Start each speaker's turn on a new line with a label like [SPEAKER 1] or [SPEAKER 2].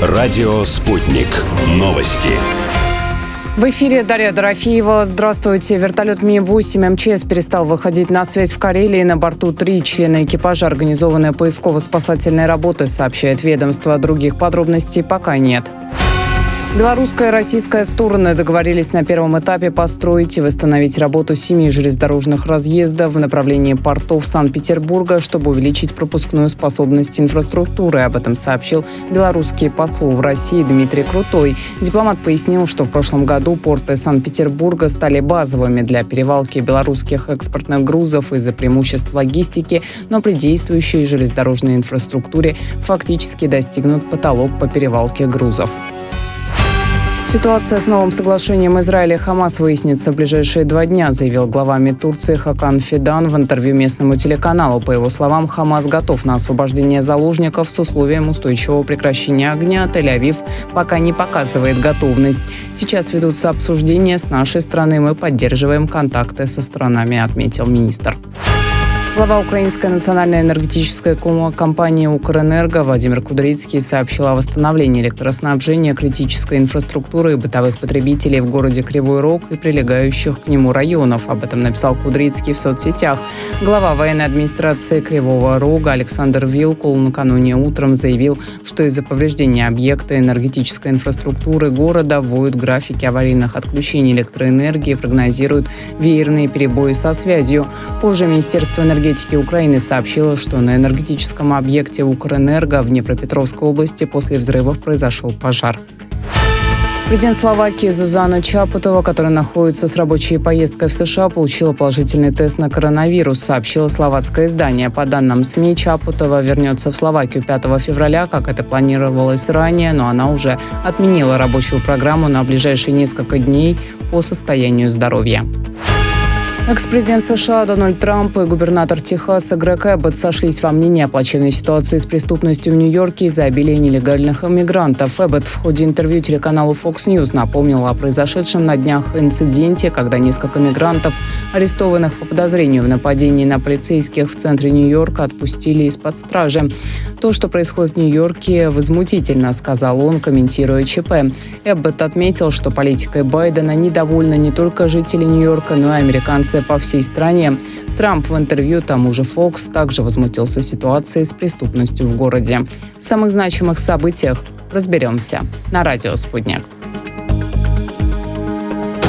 [SPEAKER 1] Радио «Спутник». Новости.
[SPEAKER 2] В эфире Дарья Дорофеева. Здравствуйте. Вертолет Ми-8 МЧС перестал выходить на связь в Карелии. На борту 3 члена экипажа. Организованные поисково-спасательные работы, сообщает ведомство. Других подробностей пока нет. Белорусская и российская стороны договорились на первом этапе построить и восстановить работу 7 железнодорожных разъездов в направлении портов Санкт-Петербурга, чтобы увеличить пропускную способность инфраструктуры. Об этом сообщил белорусский посол в России Дмитрий Крутой. Дипломат пояснил, что в прошлом году порты Санкт-Петербурга стали базовыми для перевалки белорусских экспортных грузов из-за преимуществ логистики, но при действующей железнодорожной инфраструктуре фактически достигнут потолок по перевалке грузов. Ситуация с новым соглашением Израиля и Хамас выяснится в ближайшие 2 дня, заявил глава МИД Турции Хакан Фидан в интервью местному телеканалу. По его словам, Хамас готов на освобождение заложников с условием устойчивого прекращения огня. Тель-Авив пока не показывает готовность. Сейчас ведутся обсуждения с нашей стороны. Мы поддерживаем контакты со сторонами, отметил министр. Глава Украинской национальной энергетической компании «Укрэнерго» Владимир Кудрицкий сообщил о восстановлении электроснабжения, критической инфраструктуры и бытовых потребителей в городе Кривой Рог и прилегающих к нему районов. Об этом написал Кудрицкий в соцсетях. Глава военной администрации Кривого Рога Александр Вилкул накануне утром заявил, что из-за повреждения объекта энергетической инфраструктуры города вводят графики аварийных отключений электроэнергии, прогнозируют веерные перебои со связью. Позже Министерство энергетики Украины сообщило, что на энергетическом объекте «Укрэнерго» в Днепропетровской области после взрывов произошел пожар. Президент Словакии Зузана Чапутова, которая находится с рабочей поездкой в США, получила положительный тест на коронавирус, сообщило словацкое издание. По данным СМИ, Чапутова вернется в Словакию 5 февраля, как это планировалось ранее, но она уже отменила рабочую программу на ближайшие несколько дней по состоянию здоровья. Экс-президент США Дональд Трамп и губернатор Техаса Грег Эббот сошлись во мнении о плачевной ситуации с преступностью в Нью-Йорке из-за обилия нелегальных иммигрантов. Эббот в ходе интервью телеканалу Fox News напомнил о произошедшем на днях инциденте, когда несколько мигрантов, арестованных по подозрению в нападении на полицейских в центре Нью-Йорка, отпустили из-под стражи. «То, что происходит в Нью-Йорке, возмутительно», — сказал он, комментируя ЧП. Эббот отметил, что политикой Байдена недовольны не только жители Нью-Йорка, но и американцы по всей стране. Трамп в интервью тому же Fox также возмутился ситуацией с преступностью в городе. В самых значимых событиях разберемся на радио «Спутник».